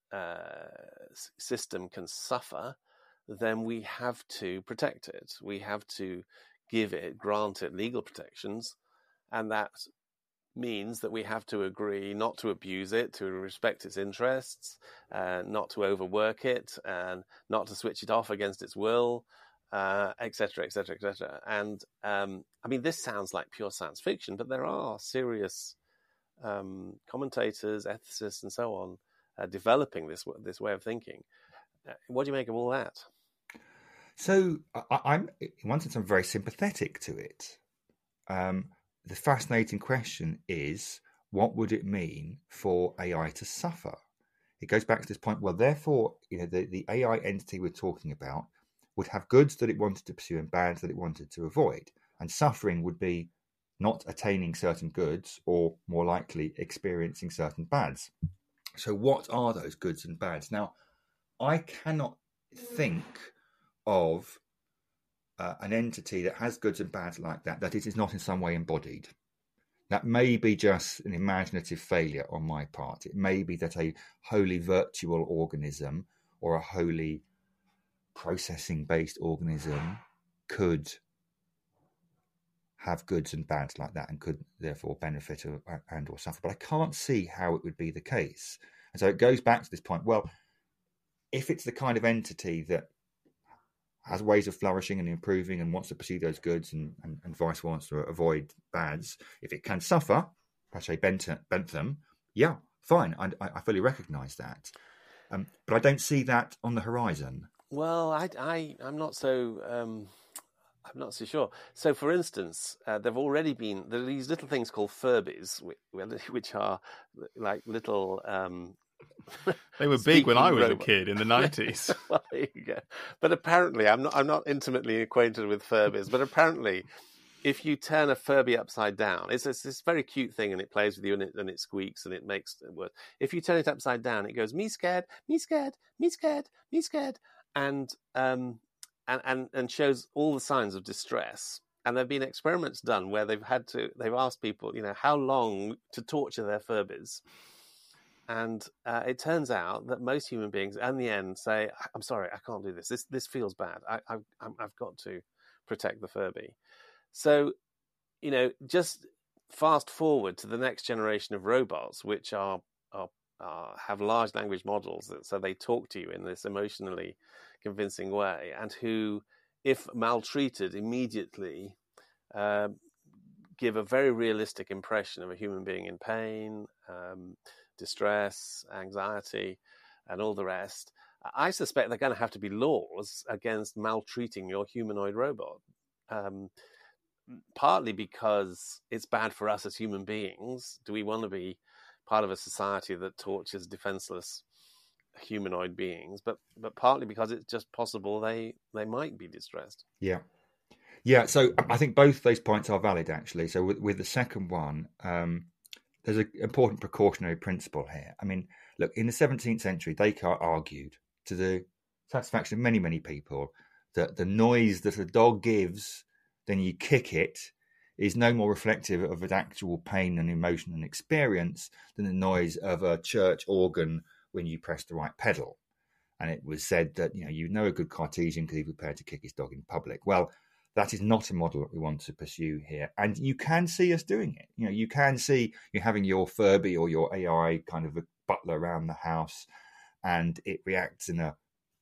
system can suffer, then we have to protect it. We have to grant it legal protections, and that means that we have to agree not to abuse it, to respect its interests, not to overwork it, and not to switch it off against its will, etc., etc., etc. And this sounds like pure science fiction, but there are serious commentators, ethicists, and so on developing this way of thinking. What do you make of all that? So I'm, in one sense, I'm very sympathetic to it. The fascinating question is, what would it mean for AI to suffer? It goes back to this point. Well, therefore, the AI entity we're talking about would have goods that it wanted to pursue and bads that it wanted to avoid. And suffering would be not attaining certain goods, or more likely experiencing certain bads. So what are those goods and bads? Now, I cannot think of an entity that has goods and bads like that it is not in some way embodied. That may be just an imaginative failure on my part. It may be that a wholly virtual organism or a wholly processing-based organism could have goods and bads like that and could therefore benefit and or suffer. But I can't see how it would be the case. And so it goes back to this point. Well, if it's the kind of entity that has ways of flourishing and improving and wants to pursue those goods and vice wants to avoid bads, if it can suffer, Pache Bentham, yeah, fine. I fully recognise that. But I don't see that on the horizon. Well, I'm not so I'm not so sure. So, for instance, there are these little things called Furbies, which are like little. They were big when I was a kid in the 90s. Well, there you go. But apparently, I'm not intimately acquainted with Furbies. But apparently, if you turn a Furby upside down, it's this very cute thing, and it plays with you, and it squeaks, and it makes it work. If you turn it upside down, it goes, me scared, me scared, me scared, me scared, and shows all the signs of distress. And there have been experiments done where they've asked people, how long to torture their Furbies. And it turns out that most human beings, in the end, say, "I'm sorry, I can't do this. This feels bad. I've got to protect the Furby." So, just fast forward to the next generation of robots, which have large language models, so they talk to you in this emotionally convincing way, and who, if maltreated, immediately give a very realistic impression of a human being in pain, distress, anxiety, and all the rest. I suspect there are going to have to be laws against maltreating your humanoid robot, partly because it's bad for us as human beings. Do we want to be part of a society that tortures defenseless humanoid beings? But partly because it's just possible they might be distressed. Yeah. So I think both those points are valid, actually. So with the second one, there's an important precautionary principle here. I mean, look, in the 17th century, Descartes argued, to the satisfaction of many, many people, that the noise that a dog gives when you kick it is no more reflective of its actual pain and emotion and experience than the noise of a church organ when you press the right pedal. And it was said that, a good Cartesian because he's prepared to kick his dog in public. Well, that is not a model that we want to pursue here. And you can see us doing it. You can see you having your Furby or your AI kind of a butler around the house, and it reacts in a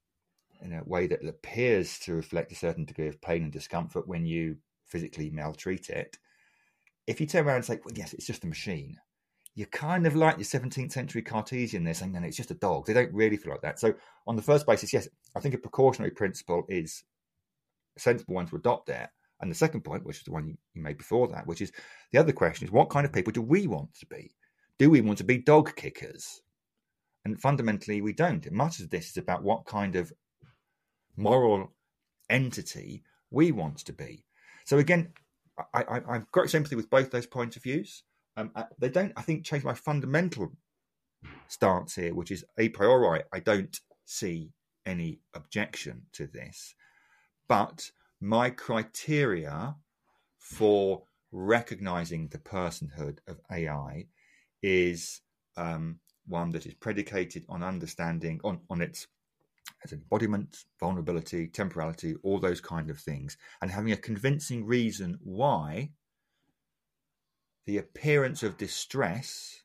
way that appears to reflect a certain degree of pain and discomfort when you physically maltreat it. If you turn around and say, well, yes, it's just a machine, you're kind of like your 17th century Cartesian there saying, no, it's just a dog. They don't really feel like that. So on the first basis, yes, I think a precautionary principle is a sensible one to adopt there. And the second point, which is the one you made before that, which is the other question is, what kind of people do we want to be? Do we want to be dog kickers? And fundamentally, we don't. Much of this is about what kind of moral entity we want to be. So again, I've got sympathy with both those points of views. They don't, I think, change my fundamental stance here, which is a priori, I don't see any objection to this. But my criteria for recognizing the personhood of AI is one that is predicated on understanding on its as embodiment, vulnerability, temporality, all those kind of things, and having a convincing reason why the appearance of distress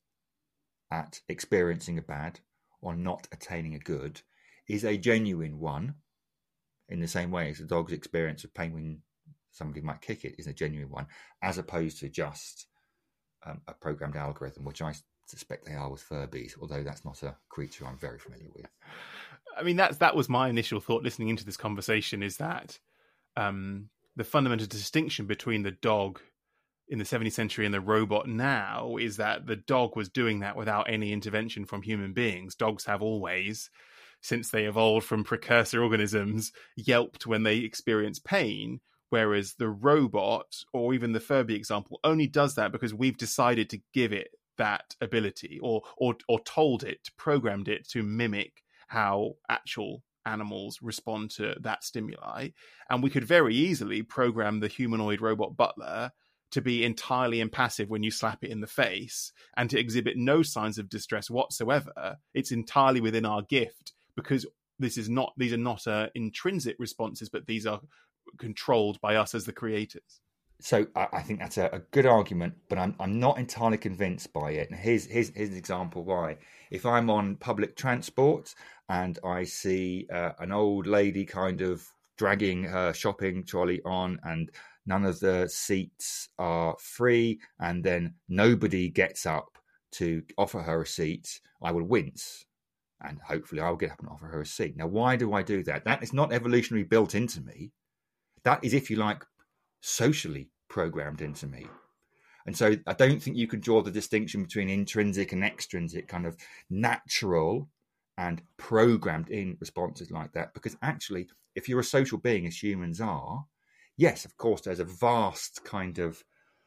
at experiencing a bad or not attaining a good is a genuine one, in the same way as a dog's experience of pain when somebody might kick it is a genuine one, as opposed to just a programmed algorithm, which I suspect they are with Furbies, although that's not a creature I'm very familiar with. I mean, that was my initial thought listening into this conversation, is that the fundamental distinction between the dog in the 17th century and the robot now is that the dog was doing that without any intervention from human beings. Dogs have always, since they evolved from precursor organisms, yelped when they experience pain, whereas the robot, or even the Furby example, only does that because we've decided to give it that ability, or told it, programmed it to mimic how actual animals respond to that stimuli. And we could very easily program the humanoid robot butler to be entirely impassive when you slap it in the face and to exhibit no signs of distress whatsoever. It's entirely within our gift, because these are not intrinsic responses, but these are controlled by us as the creators. So I think that's a good argument, but I'm not entirely convinced by it. And here's an example why. If I'm on public transport and I see an old lady kind of dragging her shopping trolley on, and none of the seats are free, and then nobody gets up to offer her a seat, I will wince. And hopefully I'll get up and offer her a seat. Now, why do I do that? That is not evolutionary built into me. That is, if you like, socially programmed into me. And so I don't think you can draw the distinction between intrinsic and extrinsic, kind of natural and programmed in responses like that. Because actually, if you're a social being, as humans are, yes, of course, there's a vast kind of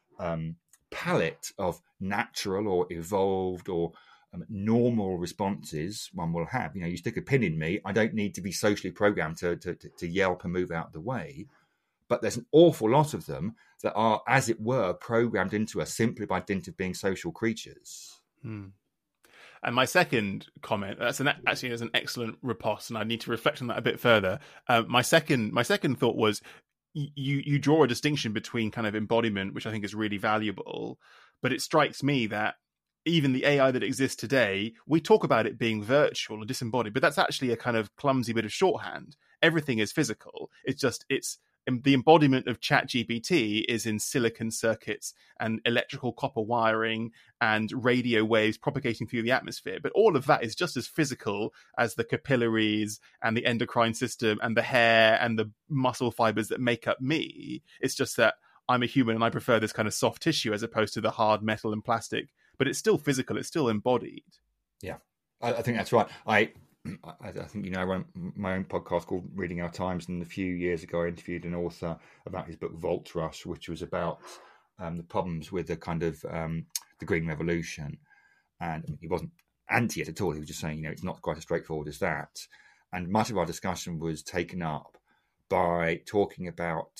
palette of natural or evolved or normal responses one will have. You stick a pin in me, I don't need to be socially programmed to yelp and move out of the way. But there's an awful lot of them that are, as it were, programmed into us simply by dint of being social creatures. And my second comment, that's an excellent riposte, and I need to reflect on that a bit further. My second thought was you draw a distinction between kind of embodiment, which I think is really valuable, but it strikes me that even the AI that exists today, we talk about it being virtual and disembodied, but that's actually a kind of clumsy bit of shorthand. Everything is physical. It's the embodiment of ChatGPT is in silicon circuits and electrical copper wiring and radio waves propagating through the atmosphere. But all of that is just as physical as the capillaries and the endocrine system and the hair and the muscle fibers that make up me. It's just that I'm a human and I prefer this kind of soft tissue as opposed to the hard metal and plastic. But it's still physical. It's still embodied. Yeah, I think that's right. I think, I run my own podcast called Reading Our Times, and a few years ago I interviewed an author about his book Vault Rush, which was about the problems with the kind of the Green Revolution. And he wasn't anti it at all. He was just saying, it's not quite as straightforward as that. And much of our discussion was taken up by talking about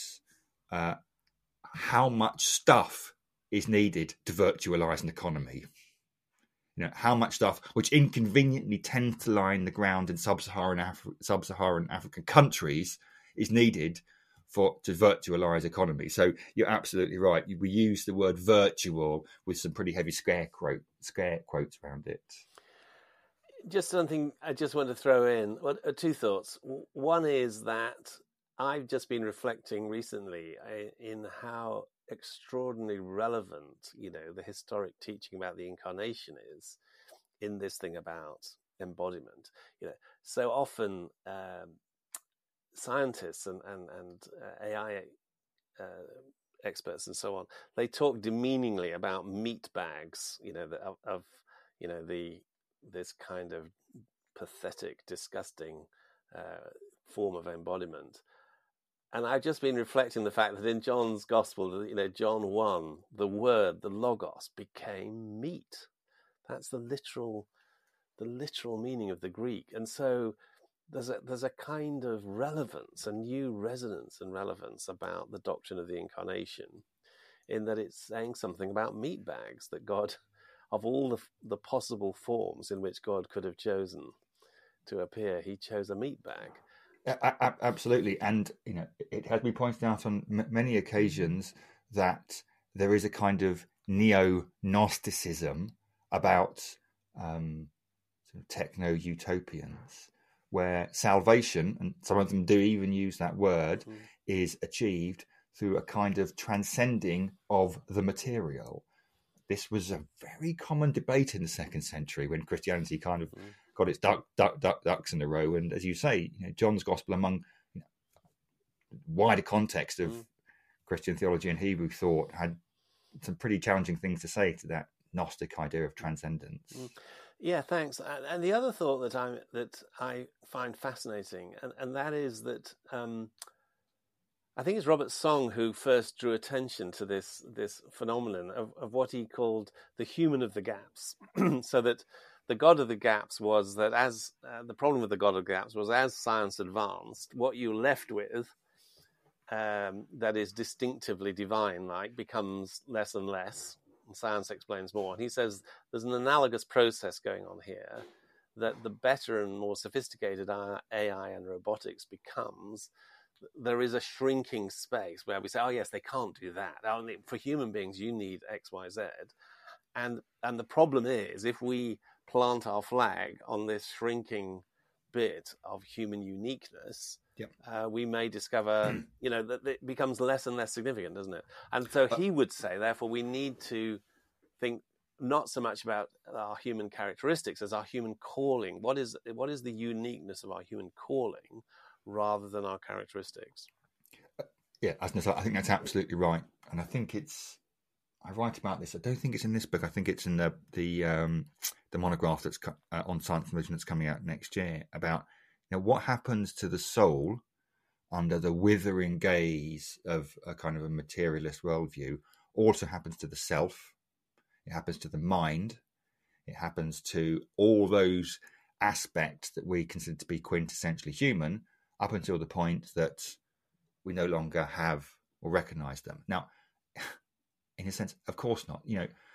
how much stuff is needed to virtualize an economy. How much stuff, which inconveniently tends to lie in the ground in sub-Saharan African countries, is needed to virtualize economy. So you're absolutely right. We use the word virtual with some pretty heavy scare quotes around it. Just something I just want to throw in. Two thoughts. One is that I've just been reflecting recently in how extraordinarily relevant, the historic teaching about the incarnation is in this thing about embodiment. So often scientists and AI experts and so on, they talk demeaningly about meat bags, this kind of pathetic, disgusting form of embodiment. And I've just been reflecting the fact that in John's Gospel, John 1, the word, the logos, became meat. That's the literal meaning of the Greek. And so there's a kind of relevance, a new resonance and relevance about the doctrine of the incarnation, in that it's saying something about meat bags, that God, of all the possible forms in which God could have chosen to appear, he chose a meat bag. Absolutely, and it has been pointed out on many occasions that there is a kind of neo-Gnosticism about sort of techno-utopians, where salvation, and some of them do even use that word, is achieved through a kind of transcending of the material. This was a very common debate in the 2nd century when Christianity kind of got its ducks in a row. And as you say, John's Gospel, among wider context of Christian theology and Hebrew thought, had some pretty challenging things to say to that Gnostic idea of transcendence. Yeah, thanks. And the other thought that I find fascinating, and that is that I think it's Robert Song who first drew attention to this phenomenon of what he called the human of the gaps. So that the God of the gaps was that the problem with the God of the gaps was, as science advanced, what you left with that is distinctively divine-like becomes less and less. And science explains more. And he says there's an analogous process going on here, that the better and more sophisticated AI and robotics becomes, there is a shrinking space where we say, oh yes, they can't do that. For human beings, you need X, Y, Z. And the problem is, if we plant our flag on this shrinking bit of human uniqueness, we may discover, that it becomes less and less significant, doesn't it? And so he would say, therefore, we need to think not so much about our human characteristics as our human calling. What is the uniqueness of our human calling rather than our characteristics? Yeah, I think that's absolutely right. And I think I write about this. I don't think it's in this book. I think it's in the monograph that's on science and religion that's coming out next year about what happens to the soul under the withering gaze of a kind of a materialist worldview. Also happens to the self. It happens to the mind. It happens to all those aspects that we consider to be quintessentially human, up until the point that we no longer have or recognize them. Now, in a sense, of course not.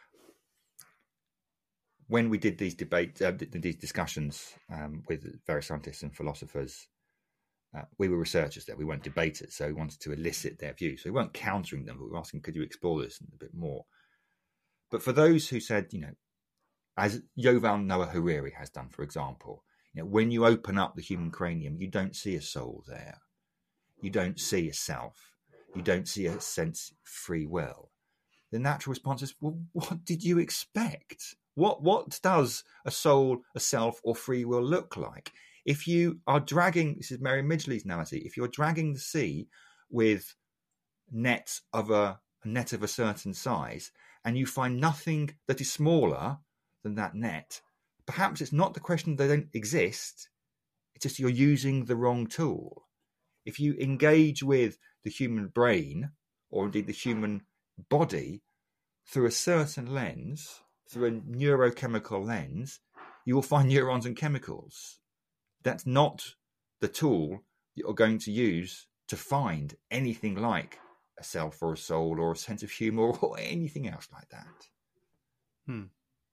When we did these debates, these discussions with various scientists and philosophers, we were researchers there. We weren't debaters, so we wanted to elicit their views. So we weren't countering them, but we were asking, could you explore this a bit more? But for those who said, as Yuval Noah Harari has done, for example, when you open up the human cranium, you don't see a soul there. You don't see a self. You don't see a sense of free will. The natural response is, well, what did you expect? What does a soul, a self, or free will look like? If you are dragging, this is Mary Midgley's analogy, if you're dragging the sea with net of a certain size, and you find nothing that is smaller than that net, perhaps it's not the question they don't exist, it's just you're using the wrong tool. If you engage with the human brain, or indeed the human body, through a certain lens, through a neurochemical lens, you will find neurons and chemicals. That's not the tool you're going to use to find anything like a self or a soul or a sense of humour or anything else like that.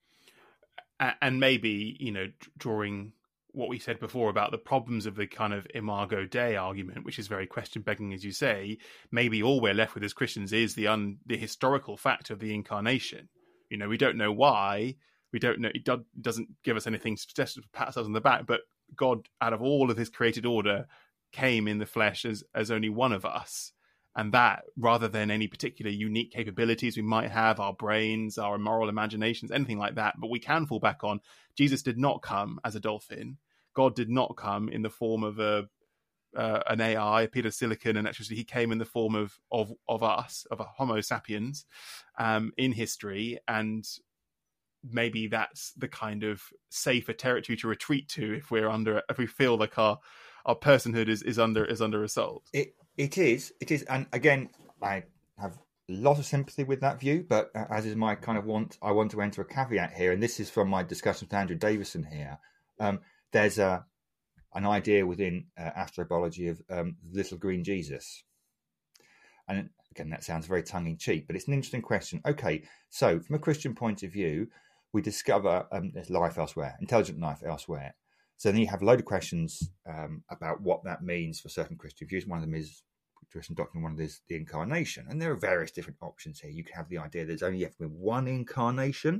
And maybe, drawing what we said before about the problems of the kind of Imago Dei argument, which is very question-begging, as you say, maybe all we're left with as Christians is the historical fact of the incarnation. We don't know why. We don't know. It doesn't give us anything to pat ourselves on the back, but God, out of all of his created order, came in the flesh as only one of us. And that, rather than any particular unique capabilities we might have, our brains, our moral imaginations, anything like that, but we can fall back on, Jesus did not come as a dolphin. God did not come in the form of an AI, a piece of silicon and electricity. He came in the form of us, of a Homo sapiens, in history. And maybe that's the kind of safer territory to retreat to if we feel like our personhood is under assault. It is, and again, I have a lot of sympathy with that view, but as is my kind of I want to enter a caveat here, and this is from my discussion with Andrew Davison here. There's an idea within astrobiology of little green Jesus, and again, that sounds very tongue-in-cheek, but it's an interesting question. Okay, so from a Christian point of view, we discover there's life elsewhere, intelligent life elsewhere. So then you have a load of questions about what that means for certain Christian views. One of them is Christian doctrine, one of them is the incarnation. And there are various different options here. You can have the idea there's only ever been one incarnation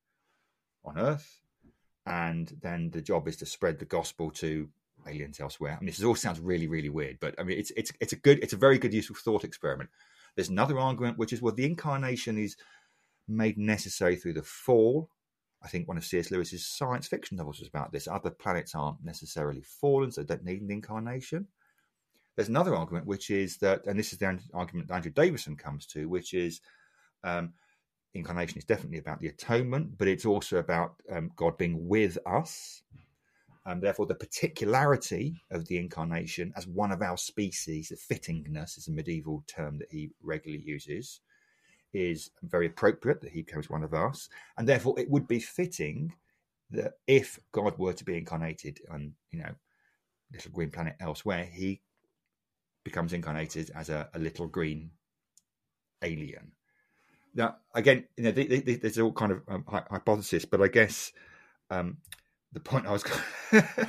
on Earth, and then the job is to spread the gospel to aliens elsewhere. I mean, this all sounds really, really weird, but I mean, it's a very good, useful thought experiment. There's another argument, which is, well, the incarnation is made necessary through the fall. I think one of C.S. Lewis's science fiction novels was about this. Other planets aren't necessarily fallen, so they don't need an incarnation. There's another argument, which is that, and this is the argument that Andrew Davison comes to, which is incarnation is definitely about the atonement, but it's also about God being with us. And therefore, the particularity of the incarnation as one of our species, the fittingness is a medieval term that he regularly uses, is very appropriate that he becomes one of us, and therefore it would be fitting that if God were to be incarnated on, little green planet elsewhere, he becomes incarnated as a little green alien. Now, again, there's all kind of hypothesis, but I guess the point I was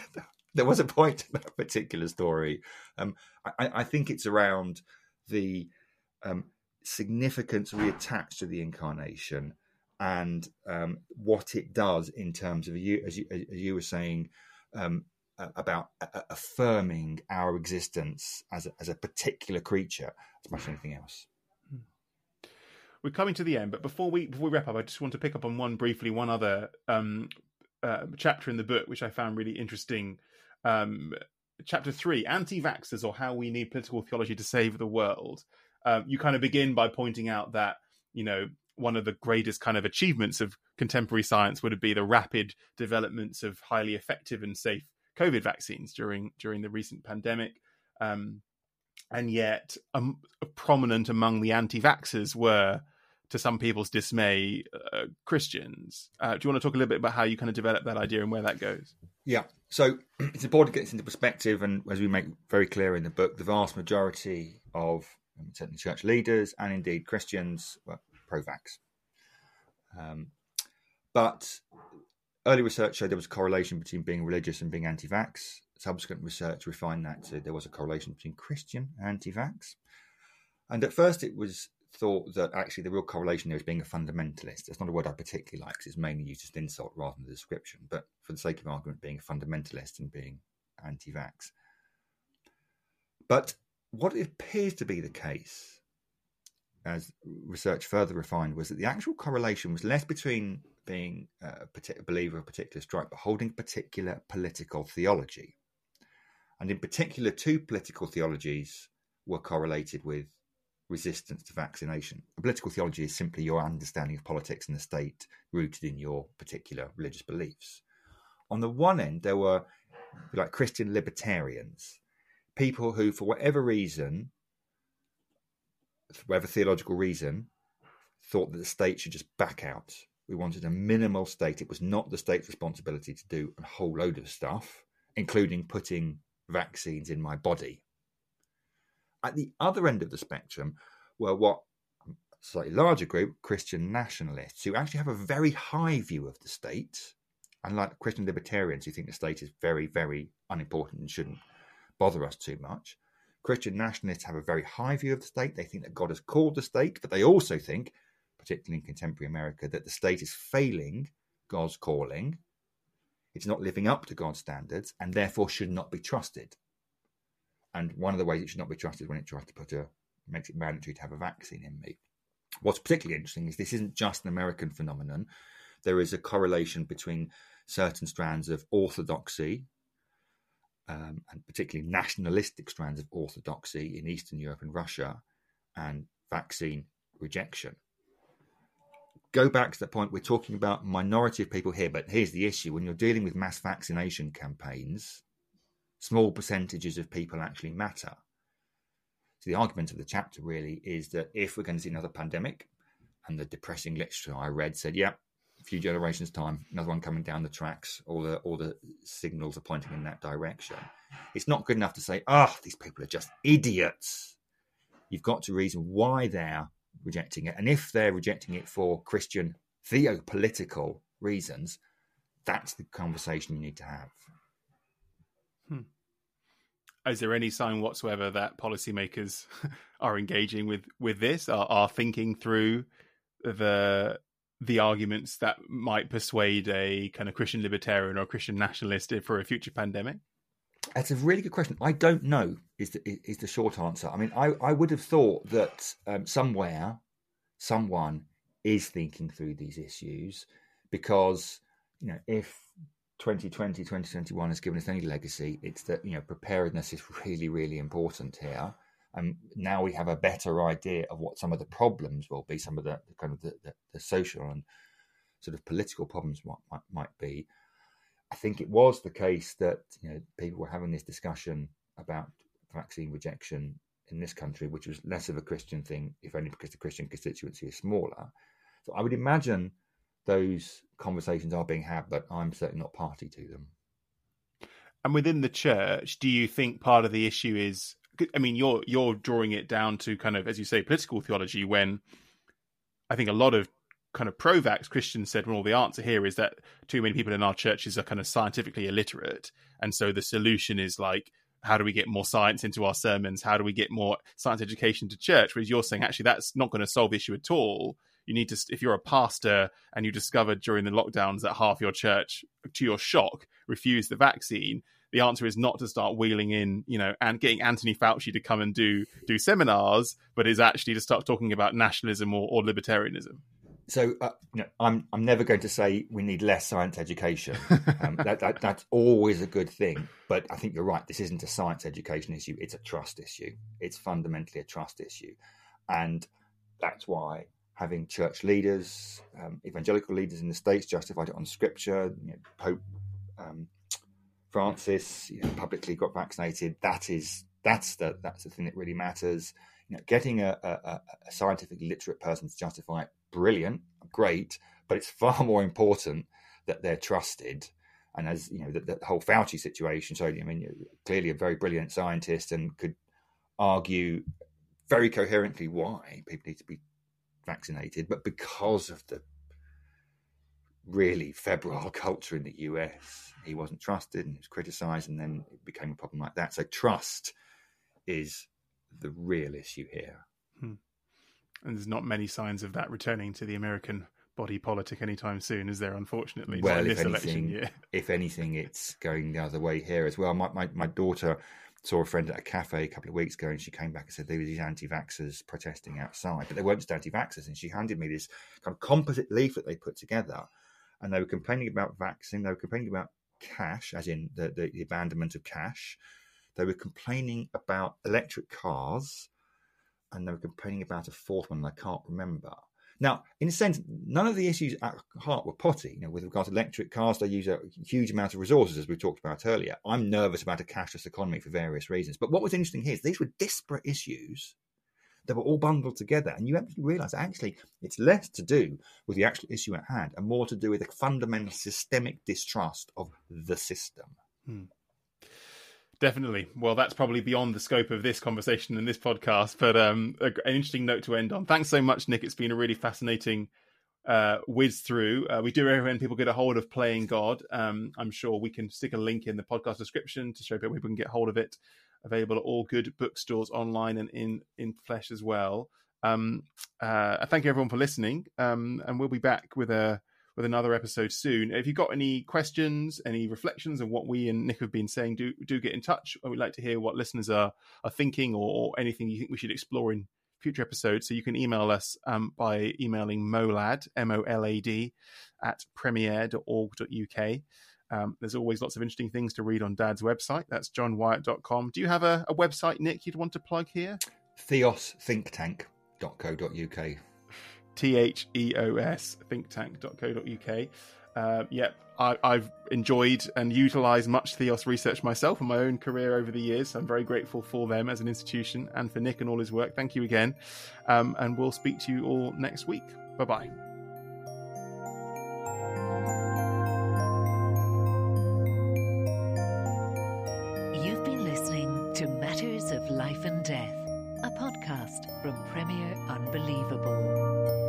There was a point to that particular story. I think it's around the significance reattached to the incarnation and what it does in terms of, as you were saying, about affirming our existence as a particular creature as much as anything else. We're coming to the end, but before we wrap up, I just want to pick up on one other chapter in the book, which I found really interesting. Chapter 3, Anti-Vaxxers, or How We Need Political Theology to Save the World. You kind of begin by pointing out that, one of the greatest kind of achievements of contemporary science would be the rapid developments of highly effective and safe COVID vaccines during the recent pandemic. And yet prominent among the anti-vaxxers were, to some people's dismay, Christians. Do you want to talk a little bit about how you kind of develop that idea and where that goes? Yeah, so it's important to get this into perspective, and as we make very clear in the book, the vast majority of certainly church leaders and indeed Christians were pro-vax. But early research showed there was a correlation between being religious and being anti-vax. Subsequent research refined that there was a correlation between Christian and anti-vax. And at first it was thought that actually the real correlation there is being a fundamentalist. That's not a word I particularly like because it's mainly used as an insult rather than a description, but for the sake of argument, being a fundamentalist and being anti-vax. But what appears to be the case, as research further refined, was that the actual correlation was less between being a believer of a particular stripe, but holding particular political theology. And in particular, two political theologies were correlated with resistance to vaccination. A political theology is simply your understanding of politics and the state rooted in your particular religious beliefs. On the one end, there were like Christian libertarians, people who, for whatever reason, for whatever theological reason, thought that the state should just back out. We wanted a minimal state. It was not the state's responsibility to do a whole load of stuff, including putting vaccines in my body. At the other end of the spectrum were what a slightly larger group, Christian nationalists, who actually have a very high view of the state, unlike Christian libertarians who think the state is very, very unimportant and shouldn't bother us too much. Christian nationalists have a very high view of the state. They think that God has called the state, but they also think, particularly in contemporary America, that the state is failing God's calling. It's not living up to God's standards and therefore should not be trusted. And one of the ways it should not be trusted is when it tries to makes it mandatory to have a vaccine in me. What's particularly interesting is this isn't just an American phenomenon. There is a correlation between certain strands of orthodoxy and particularly nationalistic strands of orthodoxy in Eastern Europe and Russia and vaccine rejection. Go back to that point, we're talking about minority of people here, but here's the issue. When you're dealing with mass vaccination campaigns, small percentages of people actually matter. So the argument of the chapter really is that if we're going to see another pandemic, and the depressing literature I read said, a few generations' time, another one coming down the tracks, all the signals are pointing in that direction. It's not good enough to say, these people are just idiots. You've got to reason why they're rejecting it. And if they're rejecting it for Christian theopolitical reasons, that's the conversation you need to have. Is there any sign whatsoever that policymakers are engaging with this, are thinking through the arguments that might persuade a kind of Christian libertarian or Christian nationalist for a future pandemic? That's a really good question. I don't know is the short answer. I mean, I would have thought that somewhere someone is thinking through these issues because, if 2020, 2021 has given us any legacy, it's that, preparedness is really, really important here. And now we have a better idea of what some of the problems will be, some of the kind of the social and sort of political problems might be. I think it was the case that people were having this discussion about vaccine rejection in this country, which was less of a Christian thing, if only because the Christian constituency is smaller. So I would imagine those conversations are being had, but I'm certainly not party to them. And within the church, do you think part of the issue is, I mean, you're drawing it down to kind of, as you say, political theology, when I think a lot of kind of pro-vax Christians said, well, the answer here is that too many people in our churches are kind of scientifically illiterate. And so the solution is like, how do we get more science into our sermons? How do we get more science education to church? Whereas you're saying, actually, that's not going to solve the issue at all. You need to, if you're a pastor and you discovered during the lockdowns that half your church, to your shock, refused the vaccine, the answer is not to start wheeling in, and getting Anthony Fauci to come and do seminars, but is actually to start talking about nationalism or libertarianism. So, I'm never going to say we need less science education. That's always a good thing. But I think you're right. This isn't a science education issue. It's a trust issue. It's fundamentally a trust issue. And that's why having church leaders, evangelical leaders in the States justified it on Scripture, Pope Francis publicly got vaccinated. That's the thing that really matters. Getting a scientifically literate person to justify it, brilliant, great, but it's far more important that they're trusted. And as the whole Fauci situation showed, clearly a very brilliant scientist and could argue very coherently why people need to be vaccinated, but because of the really febrile culture in the US, he wasn't trusted and he was criticised, and then it became a problem like that. So trust is the real issue here. And there's not many signs of that returning to the American body politic anytime soon, is there, unfortunately? Well, if anything, it's going the other way here as well. My daughter saw a friend at a cafe a couple of weeks ago, and she came back and said there were these anti-vaxxers protesting outside, but they weren't just anti-vaxxers. And she handed me this kind of composite leaflet they put together, and they were complaining about vaccine. They were complaining about cash, as in the abandonment of cash. They were complaining about electric cars, and they were complaining about a fourth one I can't remember. Now, in a sense, none of the issues at heart were potty. With regard to electric cars, they use a huge amount of resources, as we talked about earlier. I'm nervous about a cashless economy for various reasons. But what was interesting here is these were disparate issues that were all bundled together. And you have to realise, actually, it's less to do with the actual issue at hand and more to do with a fundamental systemic distrust of the system. Definitely. Well, that's probably beyond the scope of this conversation and this podcast, but an interesting note to end on. Thanks so much, Nick. It's been a really fascinating whiz through. We do recommend people get a hold of Playing God. I'm sure we can stick a link in the podcast description to show people can get hold of it. Available at all good bookstores online and in flesh as well. Thank you everyone for listening, and we'll be back with another episode soon. If you've got any questions, any reflections on what we and Nick have been saying, do get in touch. We'd like to hear what listeners are thinking or anything you think we should explore in future episodes. So you can email us by emailing molad, MOLAD, at premier.org.uk. There's always lots of interesting things to read on Dad's website. That's johnwyatt.com. Do you have a website, Nick, you'd want to plug here? theosthinktank.co.uk. THEOS thinktank.co.uk. I've enjoyed and utilised much Theos research myself in my own career over the years. So I'm very grateful for them as an institution and for Nick and all his work. Thank you again. And we'll speak to you all next week. Bye-bye. You've been listening to Matters of Life and Death, a podcast from Premier Unbelievable.